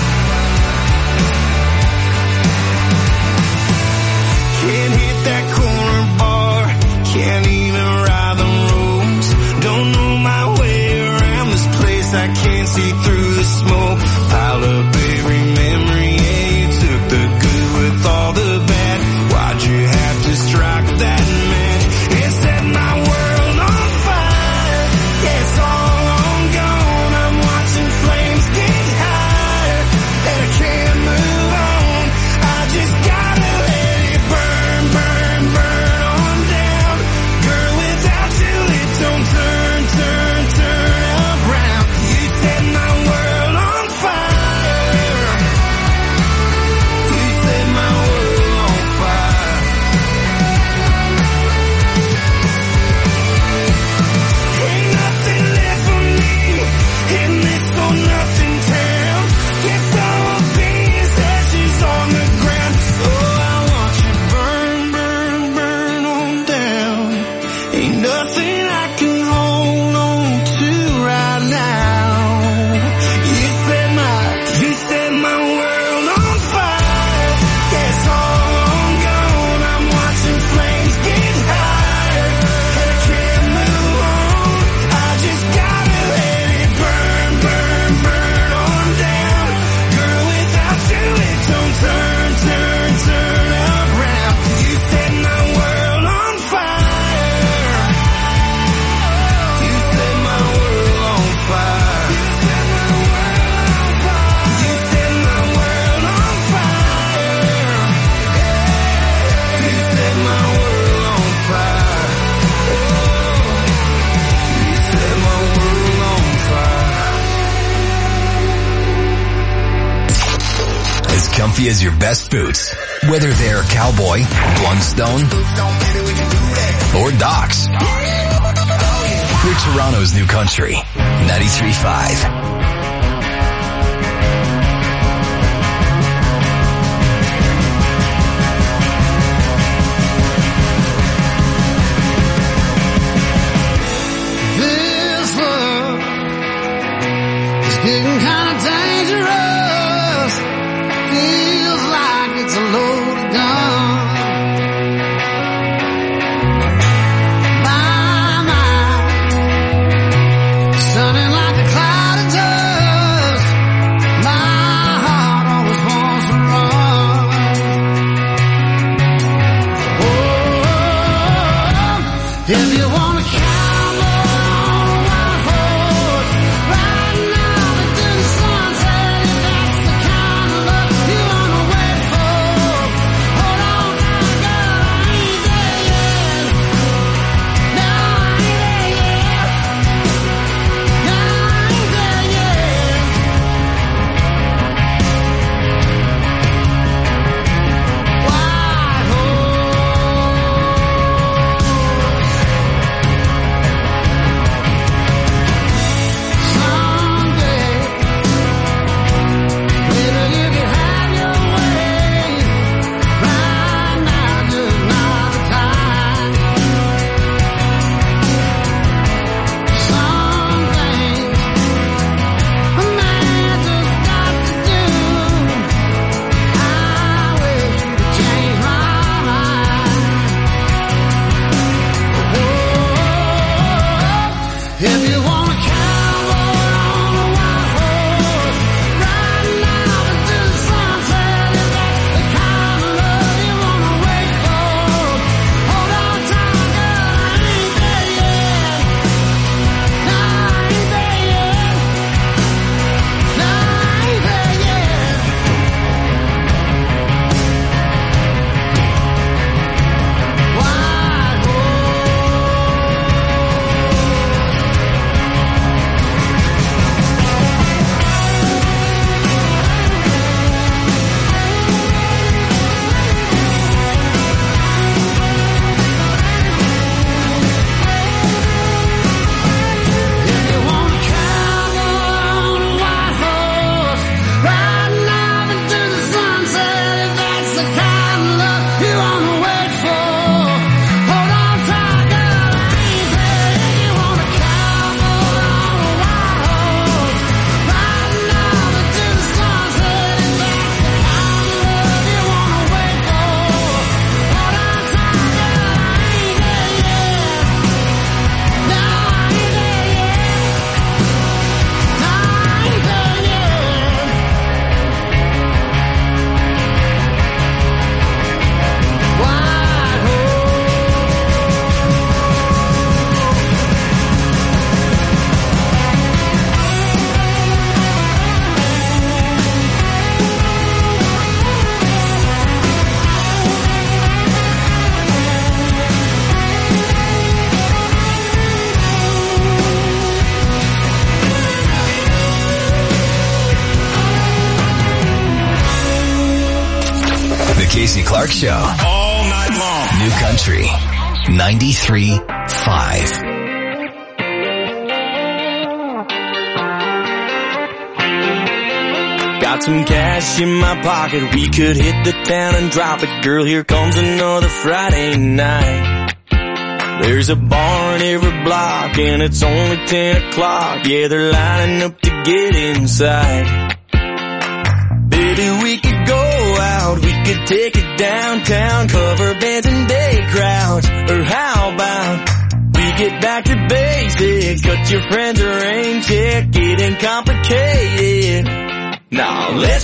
Can't hit that corner bar, can't even ride the roads. Don't know my way around this place, I can't see through the smoke. Piled up every memory, yeah, you took the good with all the bad. Why'd you have to strike that match? It set my world on fire. Yeah, it's all on gone. I'm watching flames get higher, and I can't move on. I just gotta let it burn, burn, burn on down. Girl, without you it don't turn, turn, turn around. You set my world on fire. You set my world on fire. Ain't nothing left for me in this for nothing town. Guess I'll be as ashes on the ground. Oh, I want you burn, burn, burn on down. Ain't nothing I can hold on to right now. You set my world on fire. Yeah, it's all on gone. I'm watching flames get higher, and I can't move on. I just gotta let it burn, burn, burn on down. Girl, without you it don't turn, turn, turn around. You set my world on fire. You set my world on fire. You set my world on fire. You set my world on fire. You set my world on fire. As comfy as your best boots. Whether they're Cowboy, Blundstone, or Docs. We're Toronto's New Country. 93.5. This love is getting kind of dangerous. Feels like it's a loaded gun. My mind, sounding like a cloud of dust. My heart always wants to run. Oh, if you want to cowboy on a white horse, right now within the sunset, that's the kind of love you wanna wait for. Hold on now, girl, I ain't there yet. No, I ain't there yet. No, I ain't there yet. White horse. Tracy Clark Show. All night long. New Country 93.5. Got some cash in my pocket, we could hit the town and drop it. Girl, here comes another Friday night. There's a bar in every block and it's only 10 o'clock. Yeah, they're lining up to get inside. Baby, we could go out, we could take it downtown, cover bands and day crowds. Or how about we get back to basics, cut your friends a rain check, it ain't complicated. Now let's